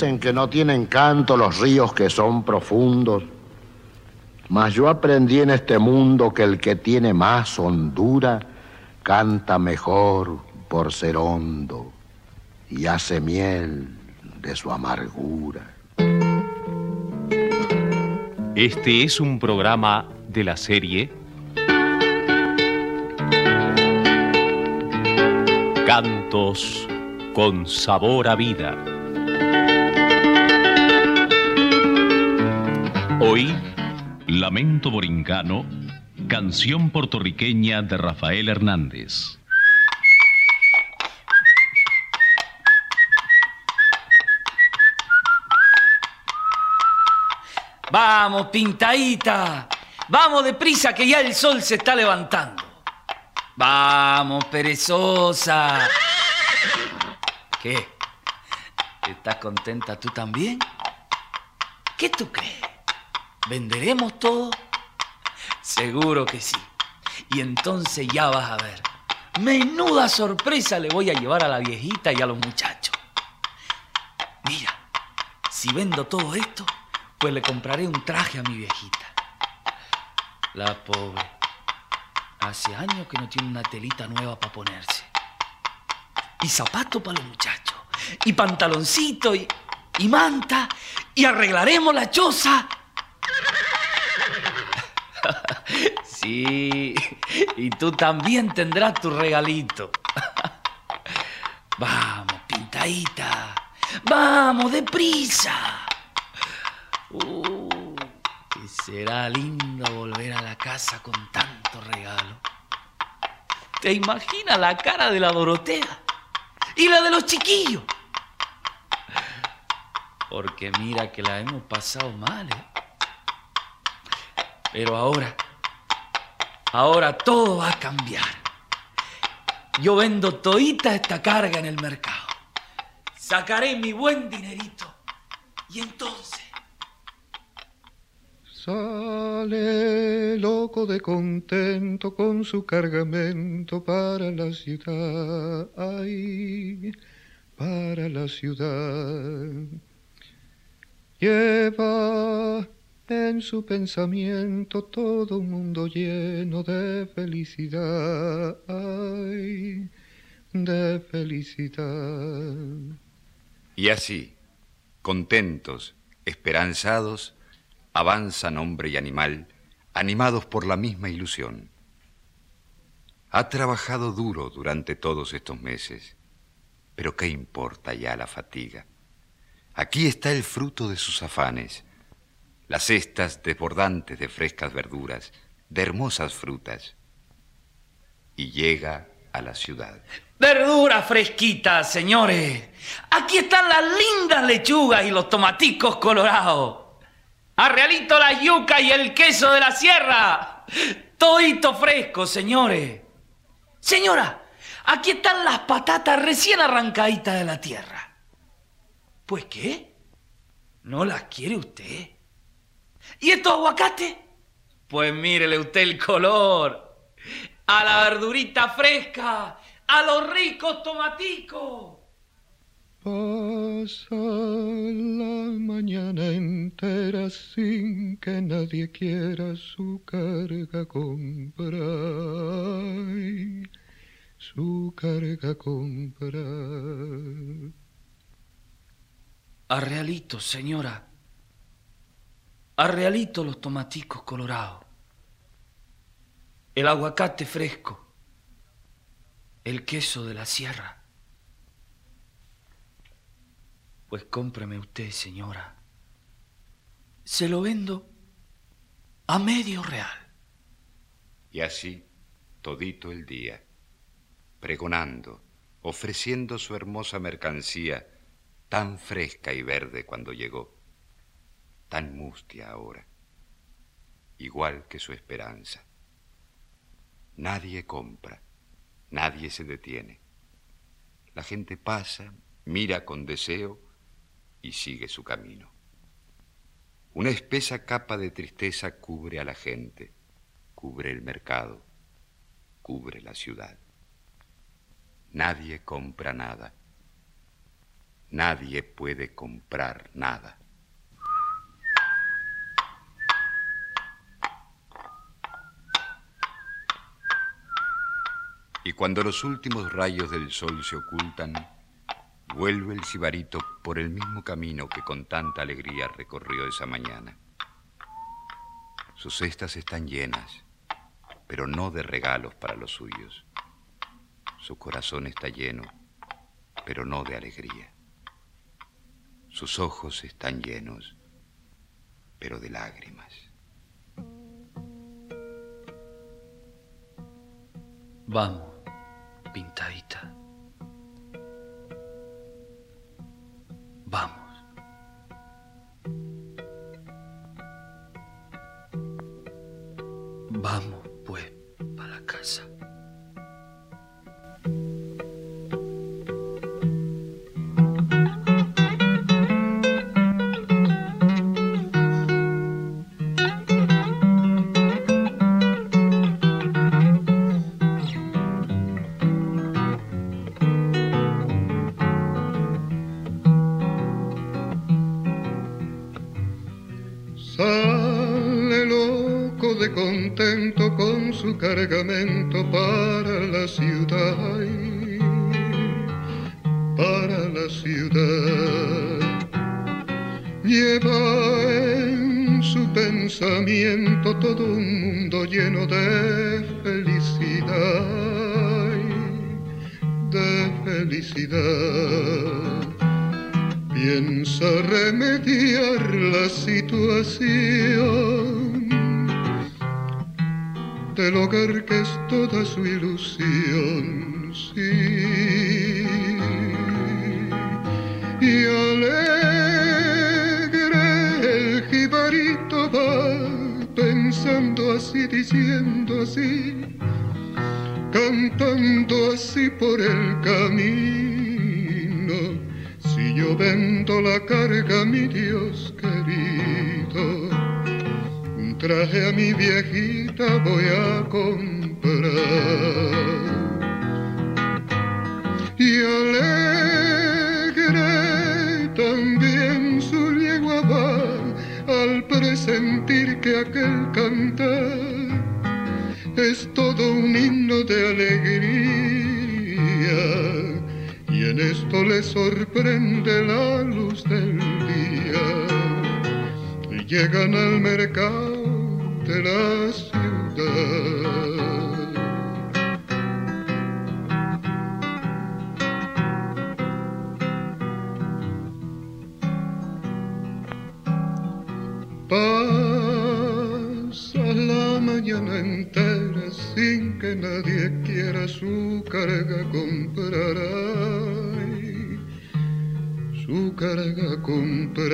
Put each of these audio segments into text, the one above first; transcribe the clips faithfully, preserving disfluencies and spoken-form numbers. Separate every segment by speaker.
Speaker 1: Dicen que no tienen canto los ríos que son profundos, mas yo aprendí en este mundo que el que tiene más hondura canta mejor por ser hondo y hace miel de su amargura.
Speaker 2: Este es un programa de la serie Cantos con sabor a vida. Hoy, Lamento Borincano, canción puertorriqueña de Rafael Hernández.
Speaker 3: Vamos, pintadita, vamos deprisa que ya el sol se está levantando. Vamos, perezosa. ¿Qué? ¿Estás contenta tú también? ¿Qué tú crees? ¿Venderemos todo? Seguro que sí. Y entonces ya vas a ver. Menuda sorpresa le voy a llevar a la viejita y a los muchachos. Mira, si vendo todo esto, pues le compraré un traje a mi viejita. La pobre. Hace años que no tiene una telita nueva para ponerse. Y zapatos para los muchachos. Y pantaloncito y, y manta. Y arreglaremos la choza. Sí. Y tú también tendrás tu regalito. Vamos, pintadita. Vamos, deprisa. Uh, que será lindo volver a la casa con tanto regalo. ¿Te imaginas la cara de la Dorotea? Y la de los chiquillos. Porque mira que la hemos pasado mal, ¿eh? Pero ahora, ahora todo va a cambiar. Yo vendo todita esta carga en el mercado. Sacaré mi buen dinerito. Y entonces...
Speaker 4: Sale loco de contento con su cargamento para la ciudad, ay, para la ciudad. Lleva en su pensamiento todo un mundo lleno de felicidad, ay, de felicidad.
Speaker 5: Y así, contentos, esperanzados, avanzan hombre y animal, animados por la misma ilusión. Ha trabajado duro durante todos estos meses, pero ¿qué importa ya la fatiga? Aquí está el fruto de sus afanes, las cestas desbordantes de frescas verduras, de hermosas frutas, y llega a la ciudad.
Speaker 3: Verdura fresquita, señores. Aquí están las lindas lechugas y los tomaticos colorados. Arrealito la yuca y el queso de la sierra. Todito fresco, señores. Señora, aquí están las patatas recién arrancaditas de la tierra. ¿Pues qué? ¿No las quiere usted? ¿Y estos aguacates? Pues mírele usted el color. A la verdurita fresca, a los ricos tomaticos.
Speaker 4: Pasa la mañana entera sin que nadie quiera su carga comprar, ay, su carga comprar.
Speaker 3: Arrealito, señora. Arrealito los tomaticos colorados. El aguacate fresco. El queso de la sierra. Pues cómpreme usted, señora. Se lo vendo a medio real.
Speaker 5: Y así, todito el día, pregonando, ofreciendo su hermosa mercancía, tan fresca y verde cuando llegó, tan mustia ahora, igual que su esperanza. Nadie compra, nadie se detiene. La gente pasa, mira con deseo y sigue su camino. Una espesa capa de tristeza cubre a la gente, cubre el mercado, cubre la ciudad. Nadie compra nada. nadie puede comprar nada. Y cuando los últimos rayos del sol se ocultan, vuelve el sibarito por el mismo camino que con tanta alegría recorrió esa mañana. Sus cestas están llenas, pero no de regalos para los suyos. Su corazón está lleno, pero no de alegría. Sus ojos están llenos, pero de lágrimas.
Speaker 3: Vamos, pintadita. Vamos. Vamos, pues, para la casa.
Speaker 4: Sale loco de contento con su cargamento para la ciudad, para la ciudad. Lleva en su pensamiento todo un mundo lleno de felicidad, de felicidad. Piensa remediar la situación del hogar que es toda su ilusión, sí. Y alegre el jibarito va pensando así, diciendo así, cantando así por el camino. Si yo vendo la carga, mi Dios querido, un traje a mi viejita voy a comprar. Y alegre también su yegua va al presentir que aquel cantar es todo un himno de alegría. Y en esto le sorprende la luz del día. Y llegan al mercado de la ciudad. Pasa la mañana entera sin que nadie quiera su carga comprar, ay, su carga comprar.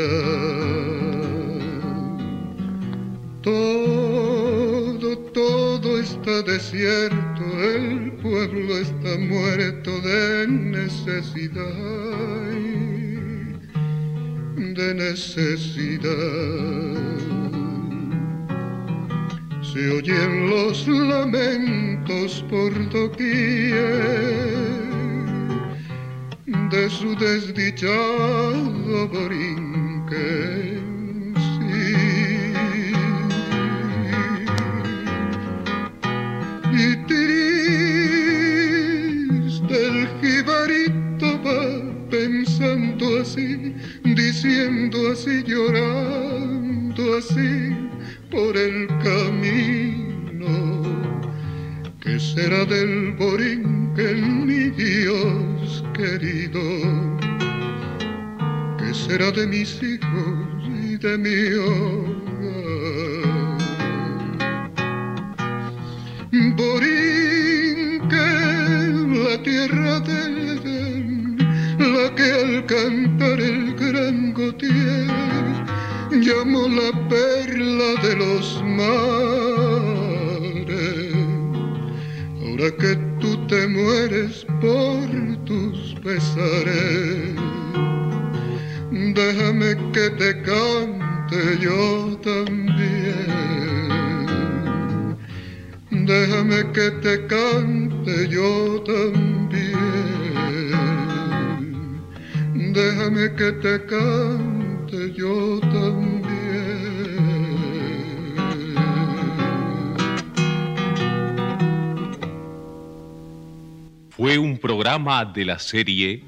Speaker 4: Todo, todo está desierto, el pueblo está muerto de necesidad, de necesidad. Se oyen los lamentos por doquier de su desdichado borinquen, sí. Y triste el jibarito va pensando así, diciendo así, llorando así por el camino. ¿Qué será del borinquen, mi Dios querido? ¿Qué será de mis hijos y de mi hogar? Borinquen, la tierra del Edén, la que al cantar el gran Gautier llamó la perla de los mares. Ahora que tú te mueres por tus pesares, déjame que te cante yo también. Déjame que te cante yo también. déjame que te cante yo también.
Speaker 2: Fue un programa de la serie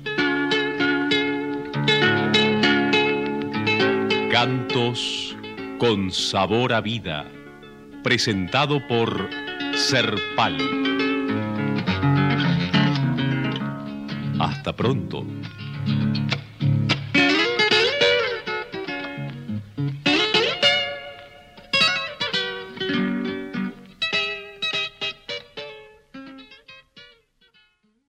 Speaker 2: Cantos con sabor a vida, presentado por Serpal. Hasta pronto.